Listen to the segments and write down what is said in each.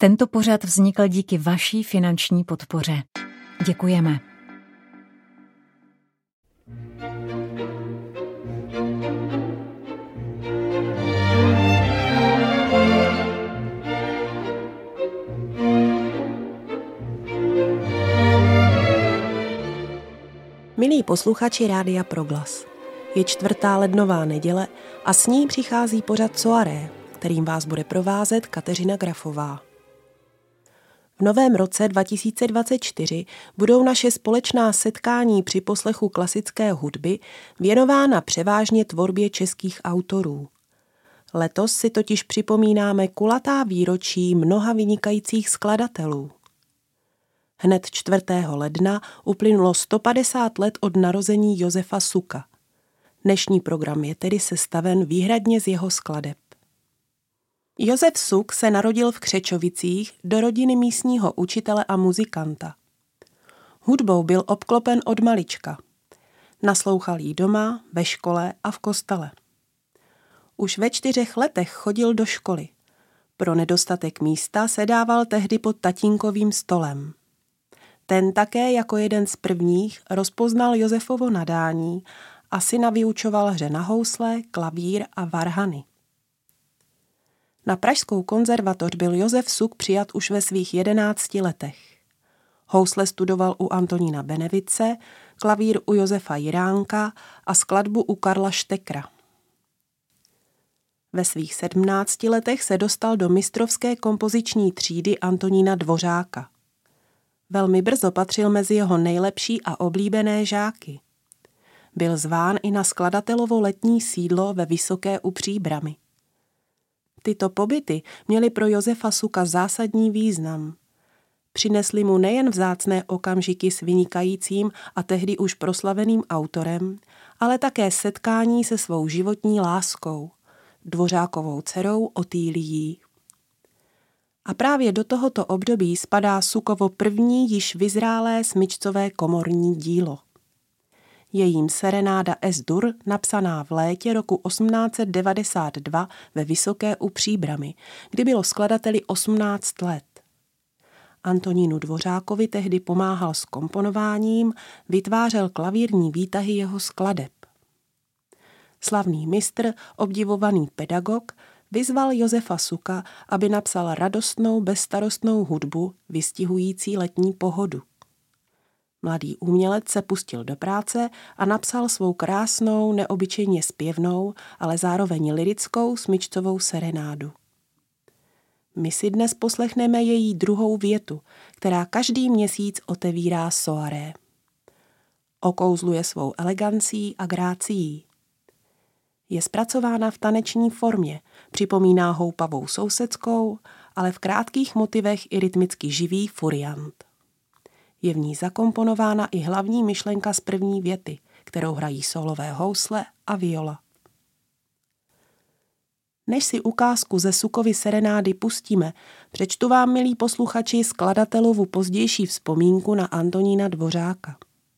Tento pořad vznikl díky vaší finanční podpoře. Děkujeme. Milí posluchači Rádia Proglas, je 4. lednová neděle a s ní přichází pořad Soirée, kterým vás bude provázet Kateřina Grafová. V novém roce 2024 budou naše společná setkání při poslechu klasické hudby věnována převážně tvorbě českých autorů. Letos si totiž připomínáme kulatá výročí mnoha vynikajících skladatelů. Hned 4. ledna uplynulo 150 let od narození Josefa Suka. Dnešní program je tedy sestaven výhradně z jeho skladeb. Josef Suk se narodil v Křečovicích do rodiny místního učitele a muzikanta. Hudbou byl obklopen od malička. Naslouchal jí doma, ve škole a v kostele. Už ve 4 letech chodil do školy. Pro nedostatek místa sedával tehdy pod tatínkovým stolem. Ten také jako jeden z prvních rozpoznal Josefovo nadání a syna vyučoval hře na housle, klavír a varhany. Na Pražskou konzervatoř byl Josef Suk přijat už ve svých 11 letech. Housle studoval u Antonína Benevice, klavír u Josefa Jiránka a skladbu u Karla Štekra. Ve svých 17 letech se dostal do mistrovské kompoziční třídy Antonína Dvořáka. Velmi brzo patřil mezi jeho nejlepší a oblíbené žáky. Byl zván i na skladatelovo letní sídlo ve Vysoké u Příbrami. Tyto pobyty měly pro Josefa Suka zásadní význam. Přinesli mu nejen vzácné okamžiky s vynikajícím a tehdy už proslaveným autorem, ale také setkání se svou životní láskou, Dvořákovou dcerou Otýlií. A právě do tohoto období spadá Sukovo první již vyzrálé smyčcové komorní dílo. Je jím serenáda Es-Dur, napsaná v létě roku 1892 ve Vysoké u Příbrami, kdy bylo skladateli 18 let. Antonínu Dvořákovi tehdy pomáhal s komponováním, vytvářel klavírní výtahy jeho skladeb. Slavný mistr, obdivovaný pedagog, vyzval Josefa Suka, aby napsal radostnou, bezstarostnou hudbu, vystihující letní pohodu. Mladý umělec se pustil do práce a napsal svou krásnou, neobyčejně zpěvnou, ale zároveň lyrickou smyčcovou serenádu. My si dnes poslechneme její druhou větu, která každý měsíc otevírá soirée. Okouzluje svou elegancí a grácií. Je zpracována v taneční formě, připomíná houpavou sousedskou, ale v krátkých motivech i rytmicky živý furiant. Je v ní zakomponována i hlavní myšlenka z první věty, kterou hrají solové housle a viola. Než si ukázku ze Sukovy serenády pustíme, přečtu vám, milí posluchači, skladatelovu pozdější vzpomínku na Antonína Dvořáka.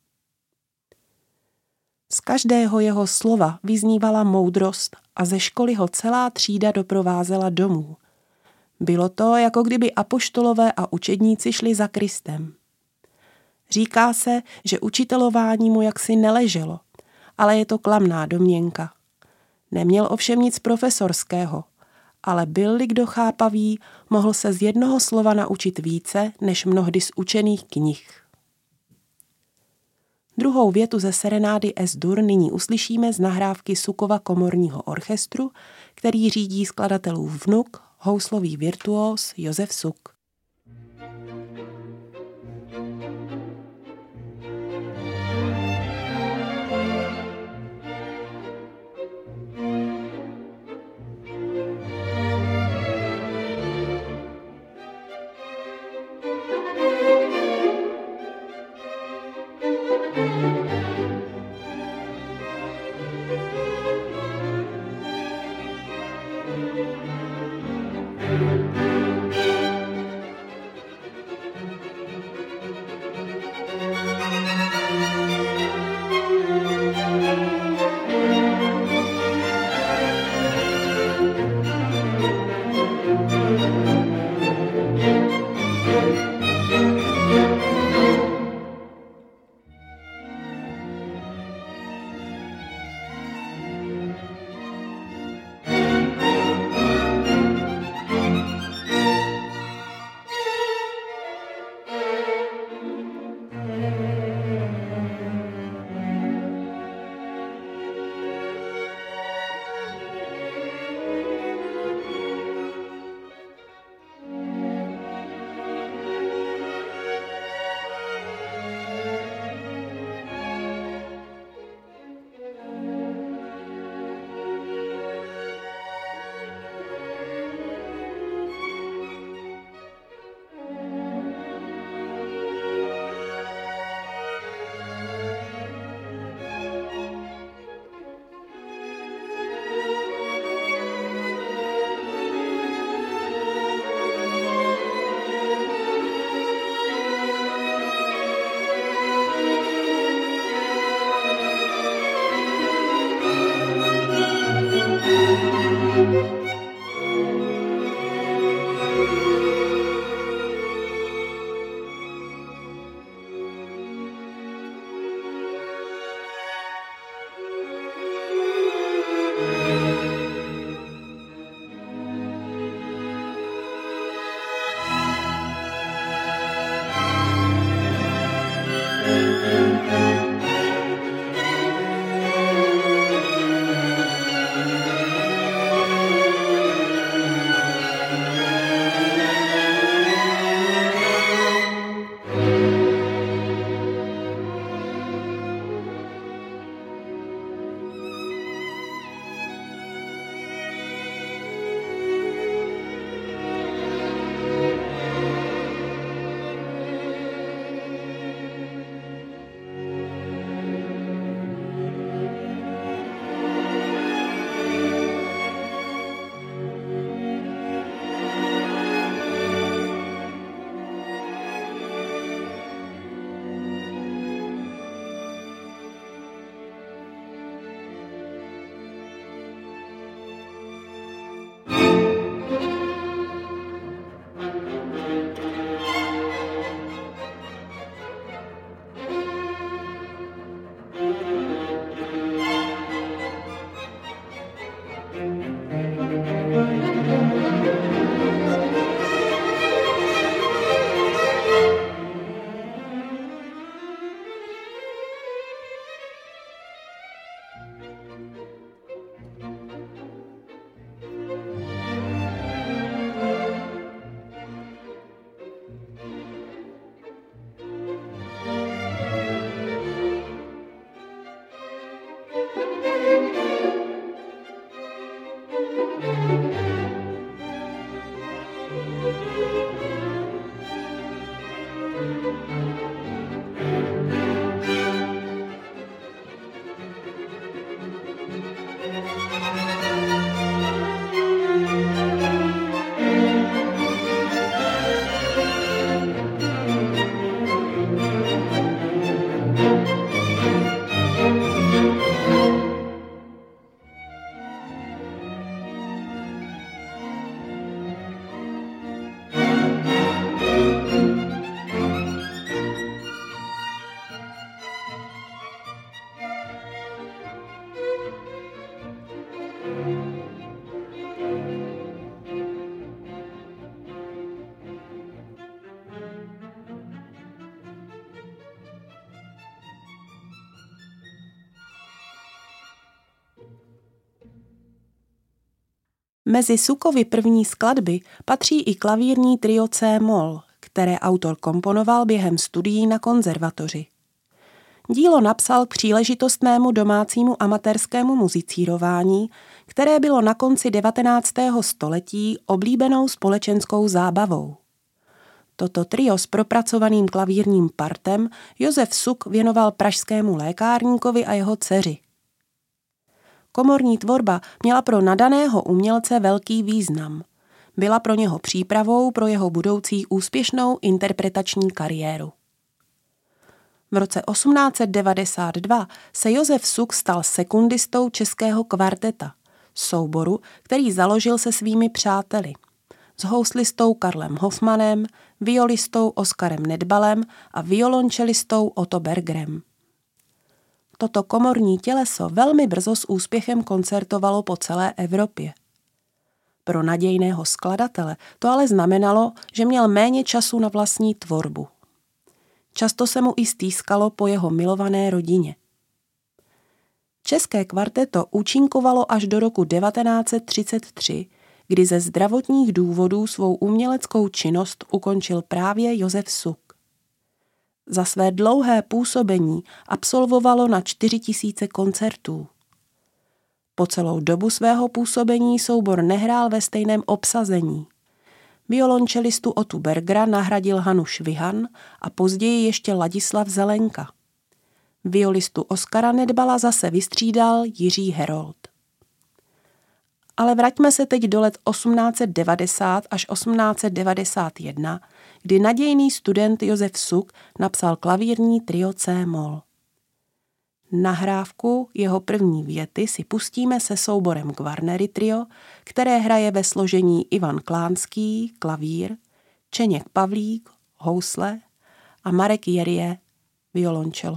Z každého jeho slova vyznívala moudrost a ze školy ho celá třída doprovázela domů. Bylo to, jako kdyby apoštolové a učedníci šli za Kristem. Říká se, že učitelování mu jaksi neleželo, ale je to klamná domněnka. Neměl ovšem nic profesorského, ale byl-li kdo chápavý, mohl se z jednoho slova naučit více, než mnohdy z učených knih. Druhou větu ze serenády Es-Dur nyní uslyšíme z nahrávky Sukova komorního orchestru, který řídí skladatelův vnuk, houslový virtuós Josef Suk. Mezi Sukovy první skladby patří i klavírní trio C-moll, které autor komponoval během studií na konzervatoři. Dílo napsal k příležitostnému domácímu amatérskému muzicírování, které bylo na konci 19. století oblíbenou společenskou zábavou. Toto trio s propracovaným klavírním partem Josef Suk věnoval pražskému lékárníkovi a jeho dceři. Komorní tvorba měla pro nadaného umělce velký význam. Byla pro něho přípravou pro jeho budoucí úspěšnou interpretační kariéru. V roce 1892 se Josef Suk stal sekundistou českého kvarteta, souboru, který založil se svými přáteli, s houslistou Karlem Hofmanem, violistou Oskarem Nedbalem a violončelistou Otto Bergerem. Toto komorní těleso velmi brzo s úspěchem koncertovalo po celé Evropě. Pro nadějného skladatele to ale znamenalo, že měl méně času na vlastní tvorbu. Často se mu i stýskalo po jeho milované rodině. České kvarteto účinkovalo až do roku 1933, kdy ze zdravotních důvodů svou uměleckou činnost ukončil právě Josef Suk. Za své dlouhé působení absolvovalo na 4 000 koncertů. Po celou dobu svého působení soubor nehrál ve stejném obsazení. Violončelistu Ottu Bergera nahradil Hanu Švihan a později ještě Ladislav Zelenka. Violistu Oskara Nedbala zase vystřídal Jiří Herold. Ale vraťme se teď do let 1890 až 1891, kdy nadějný student Josef Suk napsal klavírní trio C-moll. Nahrávku jeho první věty si pustíme se souborem Gvarnery trio, které hraje ve složení Ivan Klánský, klavír, Čeněk Pavlík, housle a Marek Jerie, violončelo.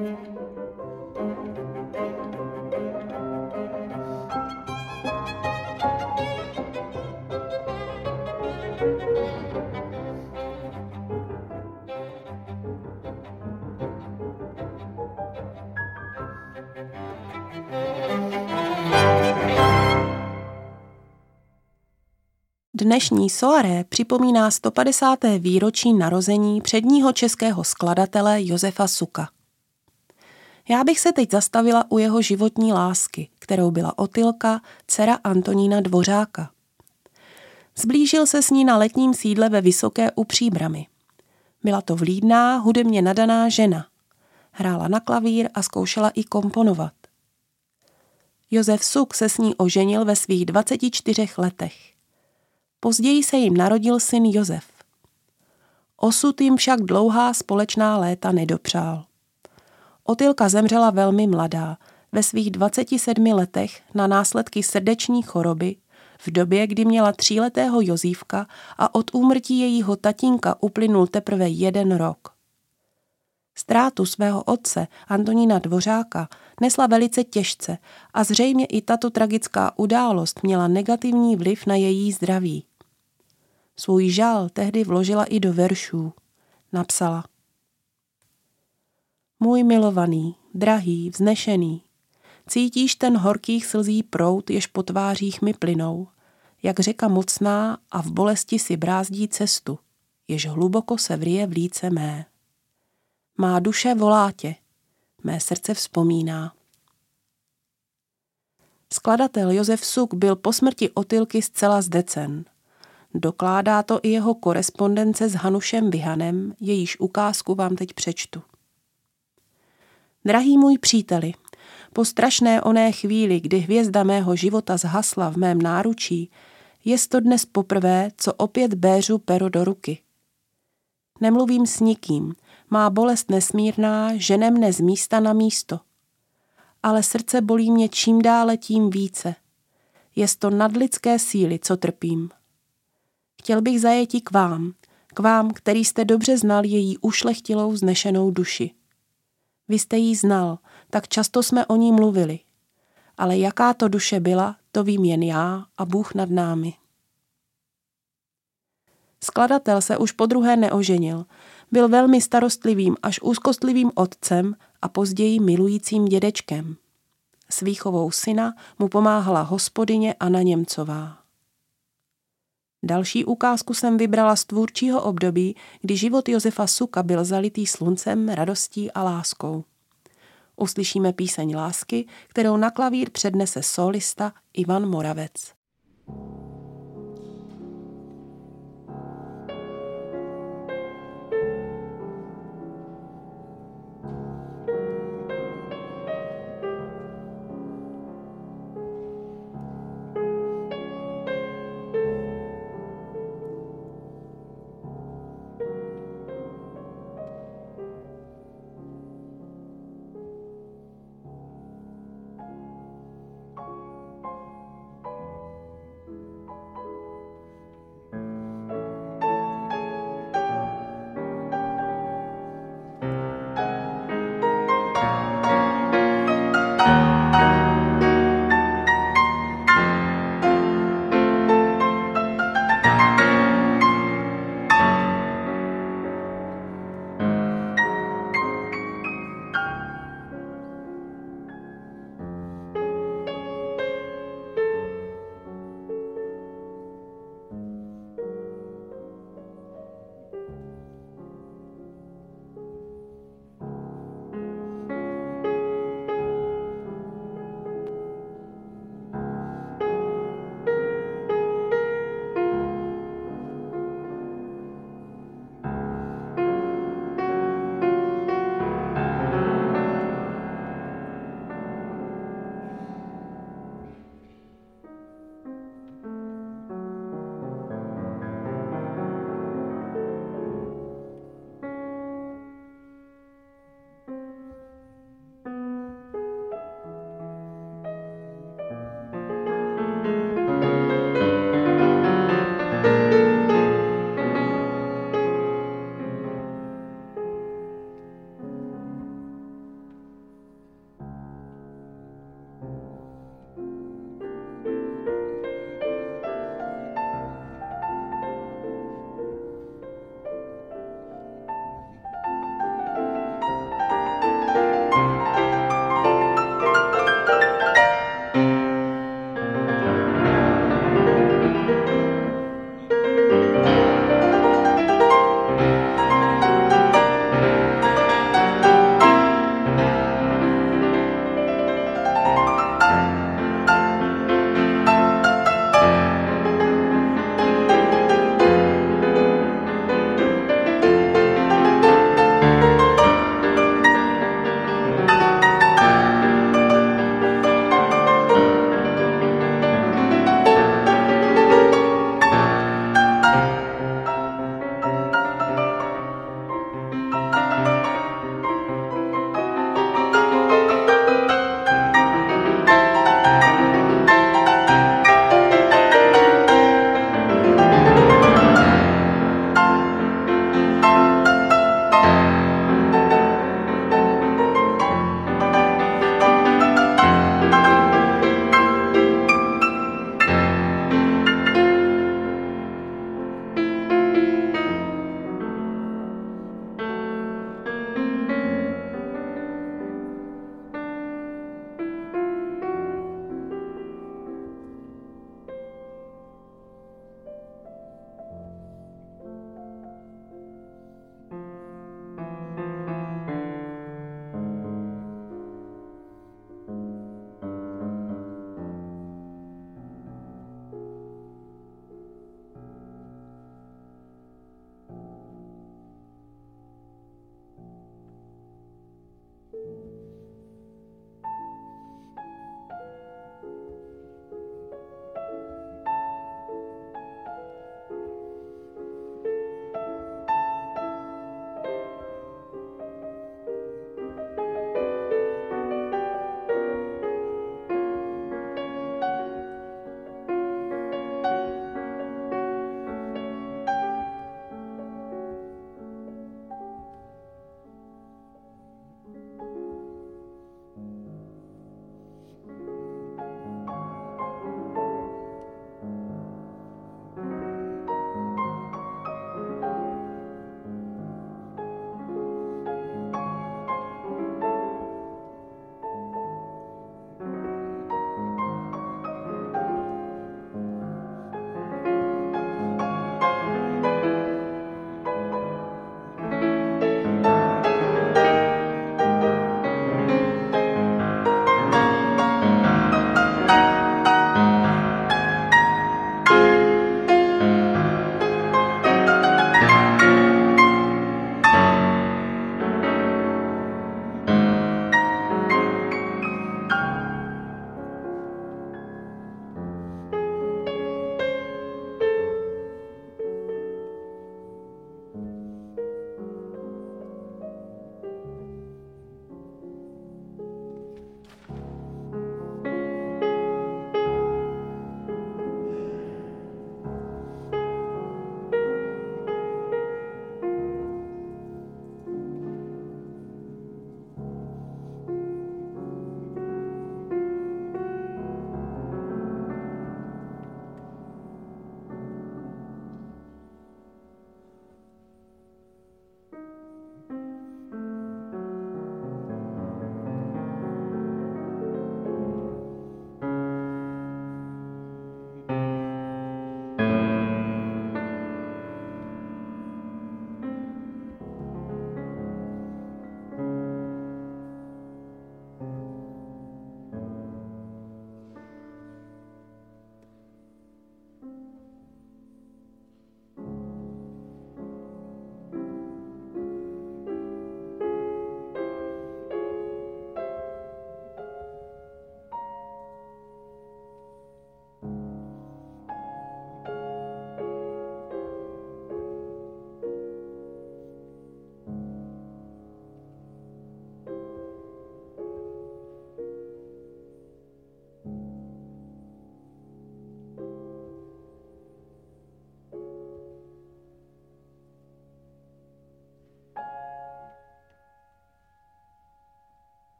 Dnešní soirée připomíná 150. výročí narození předního českého skladatele Josefa Suka. Já bych se teď zastavila u jeho životní lásky, kterou byla Otylka, dcera Antonína Dvořáka. Zblížil se s ní na letním sídle ve Vysoké u Příbrami. Byla to vlídná, hudebně nadaná žena. Hrála na klavír a zkoušela i komponovat. Josef Suk se s ní oženil ve svých 24 letech. Později se jim narodil syn Josef. Osud jim však dlouhá společná léta nedopřál. Otylka zemřela velmi mladá, ve svých 27 letech na následky srdeční choroby, v době, kdy měla 3letého Jozífka a od úmrtí jejího tatínka uplynul teprve 1 rok. Ztrátu svého otce Antonína Dvořáka nesla velice těžce a zřejmě i tato tragická událost měla negativní vliv na její zdraví. Svůj žal tehdy vložila i do veršů. Napsala: Můj milovaný, drahý, vznešený, cítíš ten horkých slzí proud, jež po tvářích mi plynou, jak řeka mocná a v bolesti si brázdí cestu, jež hluboko se vryje v líce mé. Má duše volá tě, mé srdce vzpomíná. Skladatel Josef Suk byl po smrti Otylky zcela zdecen. Dokládá to i jeho korespondence s Hanušem Vyhanem, jejíž ukázku vám teď přečtu. Drahý můj příteli, po strašné oné chvíli, kdy hvězda mého života zhasla v mém náručí, jest to dnes poprvé, co opět béřu pero do ruky. Nemluvím s nikým, má bolest nesmírná žene mne z místa na místo. Ale srdce bolí mě čím dále tím více. Jest to nadlidské síly, co trpím. Chtěl bych zajeti k vám, který jste dobře znal její ušlechtilou znešenou duši. Vy jste jí znal, tak často jsme o ní mluvili. Ale jaká to duše byla, to vím jen já a Bůh nad námi. Skladatel se už podruhé neoženil. Byl velmi starostlivým až úzkostlivým otcem a později milujícím dědečkem. S výchovou syna mu pomáhala hospodyně Anna Němcová. Další ukázku jsem vybrala z tvůrčího období, kdy život Josefa Suka byl zalitý sluncem, radostí a láskou. Uslyšíme píseň lásky, kterou na klavír přednese solista Ivan Moravec.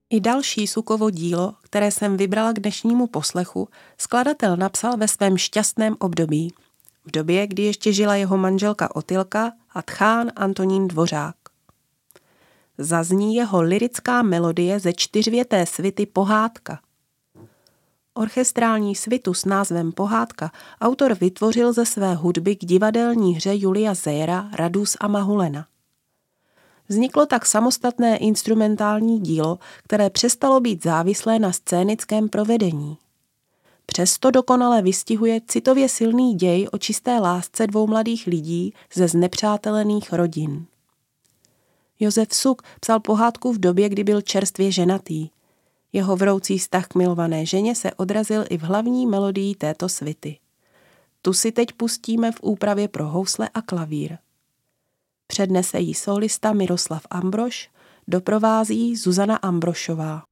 I další Sukovo dílo, které jsem vybrala k dnešnímu poslechu, skladatel napsal ve svém šťastném období. V době, kdy ještě žila jeho manželka Otylka a tchán Antonín Dvořák. Zazní jeho lyrická melodie ze 4věté svity Pohádka. Orchestrální svitu s názvem Pohádka autor vytvořil ze své hudby k divadelní hře Julia Zejera Radus a Mahulena. Vzniklo tak samostatné instrumentální dílo, které přestalo být závislé na scénickém provedení. Přesto dokonale vystihuje citově silný děj o čisté lásce dvou mladých lidí ze znepřátelených rodin. Josef Suk psal pohádku v době, kdy byl čerstvě ženatý. Jeho vroucí vztah k milované ženě se odrazil i v hlavní melodii této svity. Tu si teď pustíme v úpravě pro housle a klavír. Přednese jí solista Miroslav Ambroš, doprovází Zuzana Ambrošová.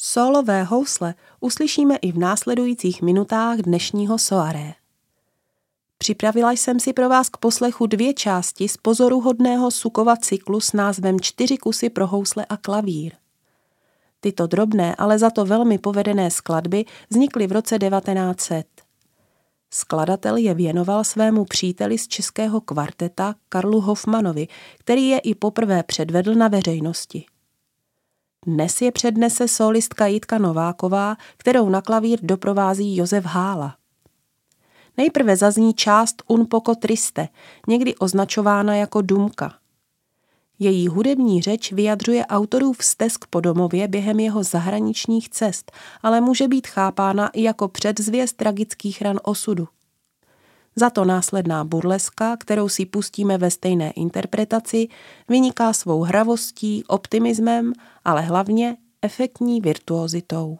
Sólové housle uslyšíme i v následujících minutách dnešního soaré. Připravila jsem si pro vás k poslechu 2 části z pozoruhodného Sukova cyklu s názvem 4 kusy pro housle a klavír. Tyto drobné, ale za to velmi povedené skladby vznikly v roce 1900. Skladatel je věnoval svému příteli z českého kvarteta Karlu Hofmanovi, který je i poprvé předvedl na veřejnosti. Dnes je přednese sólistka Jitka Nováková, kterou na klavír doprovází Josef Hála. Nejprve zazní část Un poco triste, někdy označována jako dumka. Její hudební řeč vyjadřuje autorův stesk po domově během jeho zahraničních cest, ale může být chápána i jako předzvěst tragických ran osudu. Za to následná burleska, kterou si pustíme ve stejné interpretaci, vyniká svou hravostí, optimismem, ale hlavně efektní virtuozitou.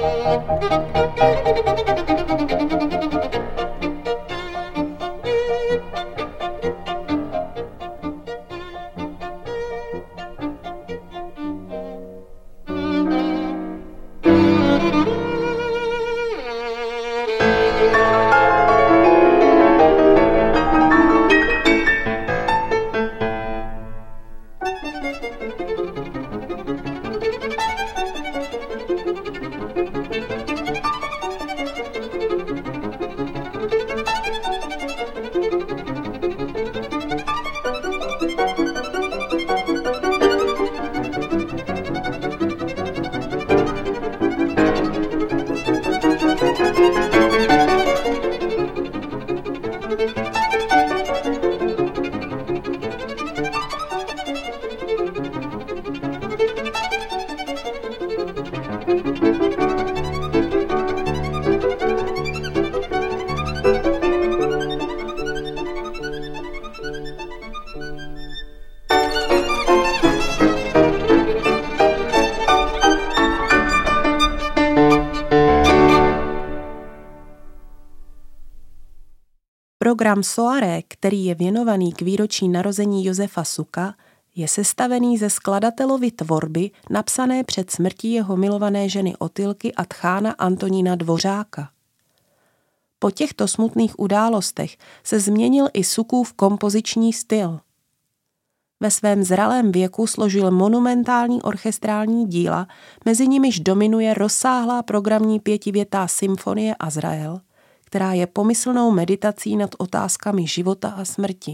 Program Soirée, který je věnovaný k výročí narození Josefa Suka, je sestavený ze skladatelovy tvorby napsané před smrtí jeho milované ženy Otylky a tchána Antonína Dvořáka. Po těchto smutných událostech se změnil i Sukův kompoziční styl. Ve svém zralém věku složil monumentální orchestrální díla, mezi nimiž dominuje rozsáhlá programní pětivětá symfonie Azrael, která je pomyslnou meditací nad otázkami života a smrti.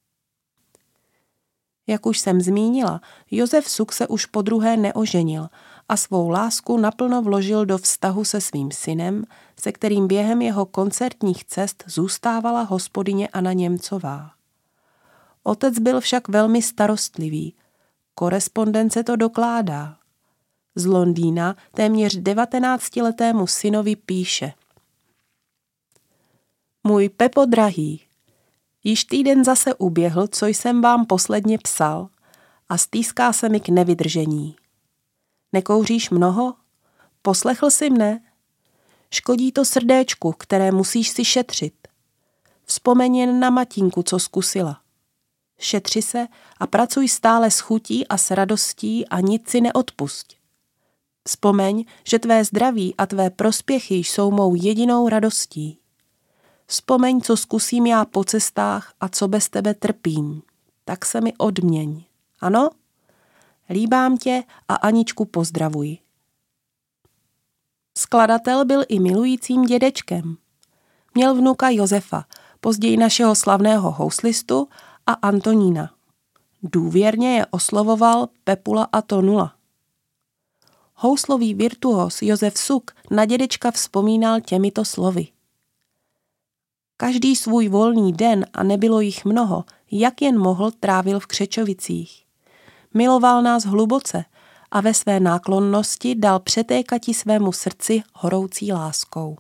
Jak už jsem zmínila, Josef Suk se už podruhé neoženil a svou lásku naplno vložil do vztahu se svým synem, se kterým během jeho koncertních cest zůstávala hospodyně Anna Němcová. Otec byl však velmi starostlivý. Korespondence to dokládá. Z Londýna téměř 19letému synovi píše: Můj Pepo drahý, již týden zase uběhl, co jsem vám posledně psal, a stýská se mi k nevydržení. Nekouříš mnoho? Poslechl jsi mne? Škodí to srdéčku, které musíš si šetřit. Vzpomeň jen na matinku, co zkusila. Šetři se a pracuj stále s chutí a s radostí a nic si neodpusť. Vzpomeň, že tvé zdraví a tvé prospěchy jsou mou jedinou radostí. Vzpomeň, co zkusím já po cestách a co bez tebe trpím. Tak se mi odměň. Ano? Líbám tě a Aničku pozdravuj. Skladatel byl i milujícím dědečkem. Měl vnuka Josefa, později našeho slavného houslistu, a Antonína. Důvěrně je oslovoval Pepula a Tonula. Houslový virtuos Josef Suk na dědečka vzpomínal těmito slovy. Každý svůj volný den, a nebylo jich mnoho, jak jen mohl, trávil v Křečovicích. Miloval nás hluboce a ve své náklonnosti dal přetékati svému srdci horoucí láskou.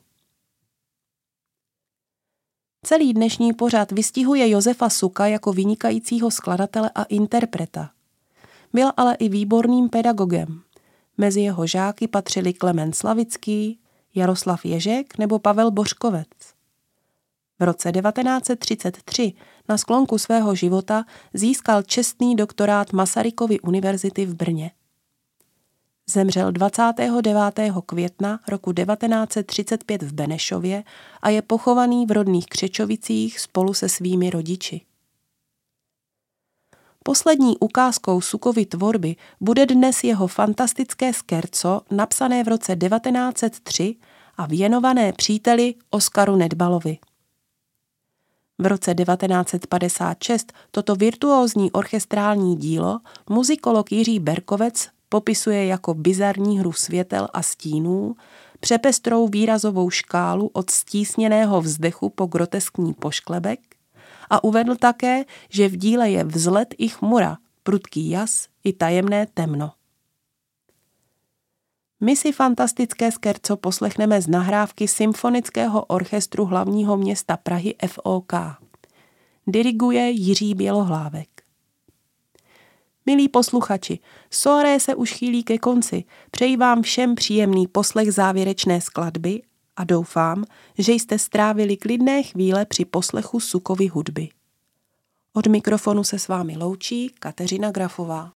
Celý dnešní pořad vystihuje Josefa Suka jako vynikajícího skladatele a interpreta. Byl ale i výborným pedagogem. Mezi jeho žáky patřili Klement Slavický, Jaroslav Ježek nebo Pavel Bořkovec. V roce 1933 na sklonku svého života získal čestný doktorát Masarykovy univerzity v Brně. Zemřel 29. května roku 1935 v Benešově a je pochovaný v rodných Křečovicích spolu se svými rodiči. Poslední ukázkou Sukovy tvorby bude dnes jeho fantastické skerco, napsané v roce 1903 a věnované příteli Oskaru Nedbalovi. V roce 1956 toto virtuózní orchestrální dílo muzikolog Jiří Berkovec popisuje jako bizarní hru světel a stínů, přepestrou výrazovou škálu od stísněného vzdechu po groteskní pošklebek a uvedl také, že v díle je vzlet i chmura, prudký jas i tajemné temno. My si fantastické skerco poslechneme z nahrávky Symfonického orchestru hlavního města Prahy FOK. Diriguje Jiří Bělohlávek. Milí posluchači, soirée se už chýlí ke konci. Přeji vám všem příjemný poslech závěrečné skladby a doufám, že jste strávili klidné chvíle při poslechu Sukovy hudby. Od mikrofonu se s vámi loučí Kateřina Grafová.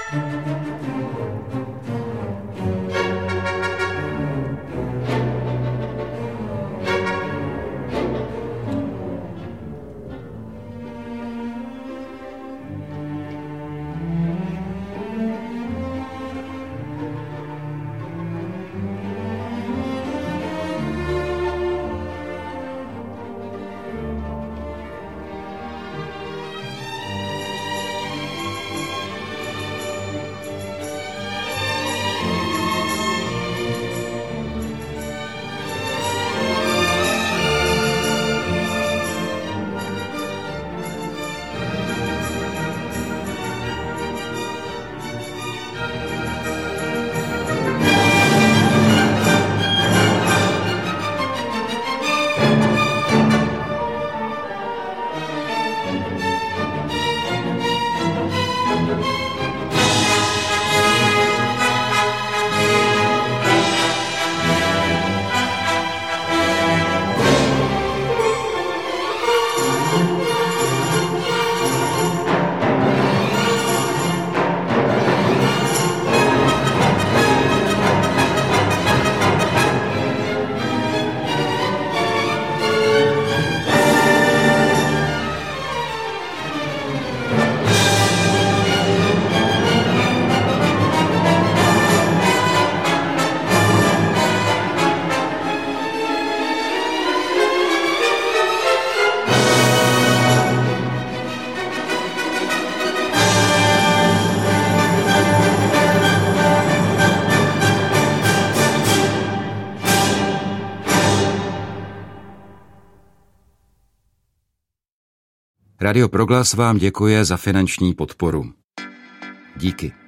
Radio Proglas vám děkuje za finanční podporu. Díky.